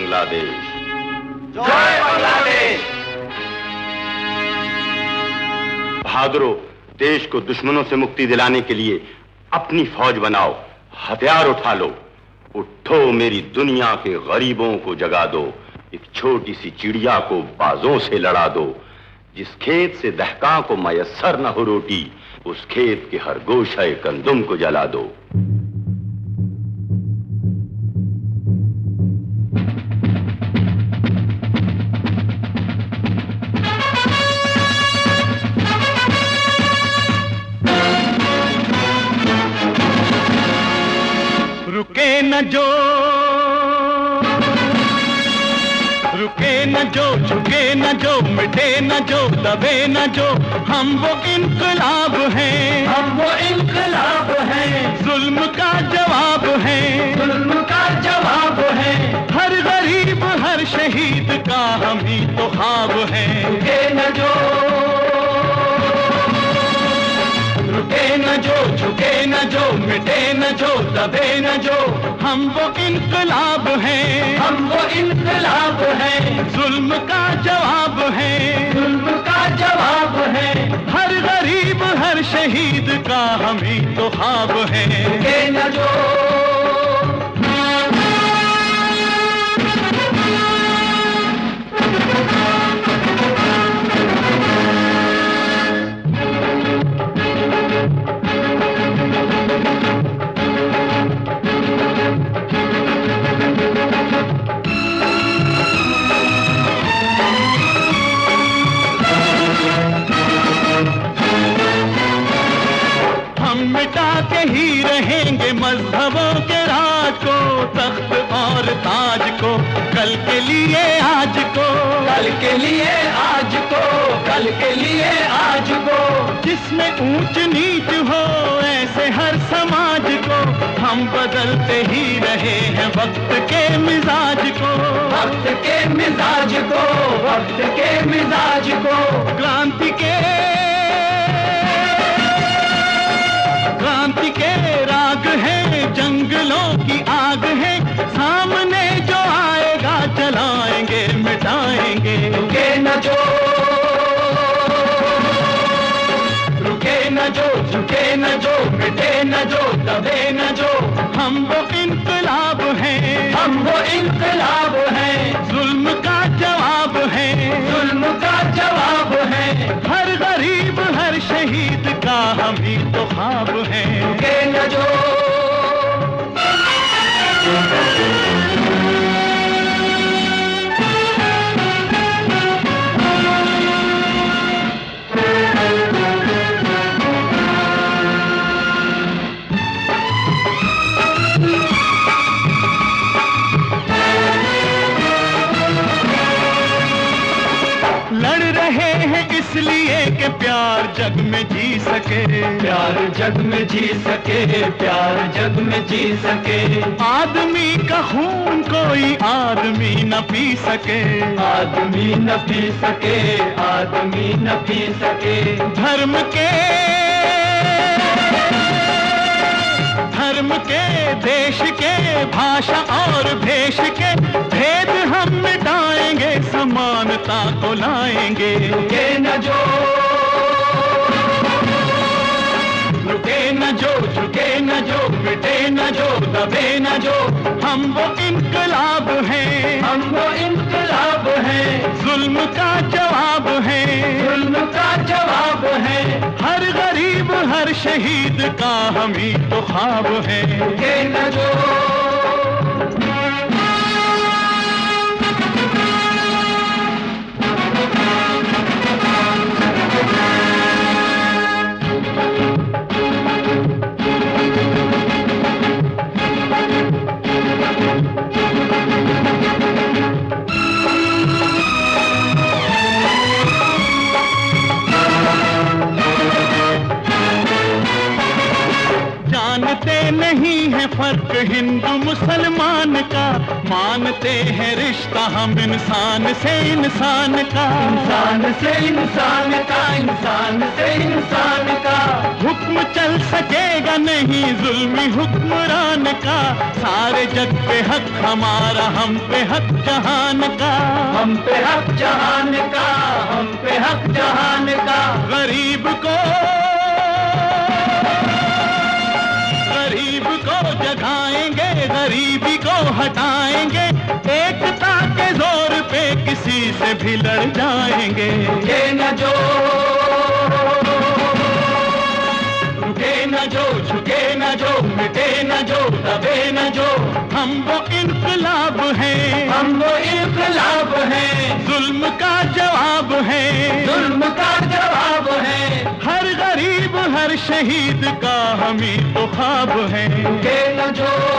बांग्लादेश। जय बांग्लादेश। बहादुरों, देश को दुश्मनों से मुक्ति दिलाने के लिए अपनी फौज बनाओ, हथियार उठा लो। उठो, मेरी दुनिया के गरीबों को जगा दो। एक छोटी सी चिड़िया को बाजों से लड़ा दो। जिस खेत से दहकां को मयस्सर न हो रोटी, उस खेत के हर गोशे कंदुम को जला दो। रुके न जो, रुके न जो, झुके न जो, मिटे न जो, दबे न जो, हम वो इनकलाब हैं, हम वो इनकलाब हैं। जुल्म का जवाब है, जुल्म का जवाब है। हर गरीब हर शहीद का हम ही तो ख्वाब है। रुके न जो, रुके न जो, झुके न जो, मिटे न जो, दबे न जो, हम वो इनकलाब हैं, हम वो इनकलाब हैं। जुल्म का जवाब है, जुल्म का जवाब है। हर गरीब हर शहीद का हम ही तो ख्वाब है। रुके न जो, मिटा के ही रहेंगे मजहबों के राज को, तख्त और ताज को, कल के लिए आज को, कल के लिए आज को, कल के लिए आज को। जिसमें ऊंच नीच हो ऐसे हर समाज को, हम बदलते ही रहे हैं वक्त के मिजाज को, वक्त के मिजाज को, वक्त के मिजाज को। क्रांति के राग है, जंगलों की आग है, सामने जो आएगा चलाएंगे मिटाएंगे। रुके न जो, रुके न जो, झुके न जो, मिटे न जो, दबे न जो, हम वो इनकलाब हैं, हम वो इनकलाब हैं। जुल्म का जवाब है, जुल्म का जवाब है। हर गरीब हर शहीद का हम ही तो ख्वाब है। रुके न जो, लड़ रहे हैं इसलिए कि प्यार जग में जी सके, प्यार जग में जी सके, प्यार जग में जी सके। आदमी का खून कोई आदमी न पी सके, आदमी न पी सके, आदमी न पी सके। धर्म के देश के भाषा और भेष के भेद हम मिटाएंगे, समानता को लाएंगे। रुके न जो, रुके न जो, झुके न जो, मिटे न जो, दबे न जो, हम वो इनकलाब हैं, हम वो इनकलाब हैं। जुल्म का जवाब है, जुल्म का जवाब है। हर गरीब हर शहीद का हम ही तो ख्वाब है। रुके न जो, जानते नहीं है फर्क हिंदू मुसलमान का, मानते हैं रिश्ता हम इंसान से इंसान का, इंसान से इंसान का, इंसान से इंसान का। हुक्म चल सकेगा नहीं जुल्मी हुक्मरान का, सारे जग पे हक हमारा, हम पे हक जहान का, हम पे हक जहान का, हम पे हक जहान का। गरीब को जगाएंगे, गरीबी को हटाएंगे, एकता के जोर पे किसी से भी लड़ जाएंगे। रुके न जो, रुके न जो, झुके न जो, मिटे न जो, दबे न जो। हम वो इनकलाब हैं, हम वो इनकलाब हैं, जुल्म का जवाब है, जुल्म का जवाब है। हर गरीब हर शहीद का हम ही तो ख्वाब है। रुके न जो,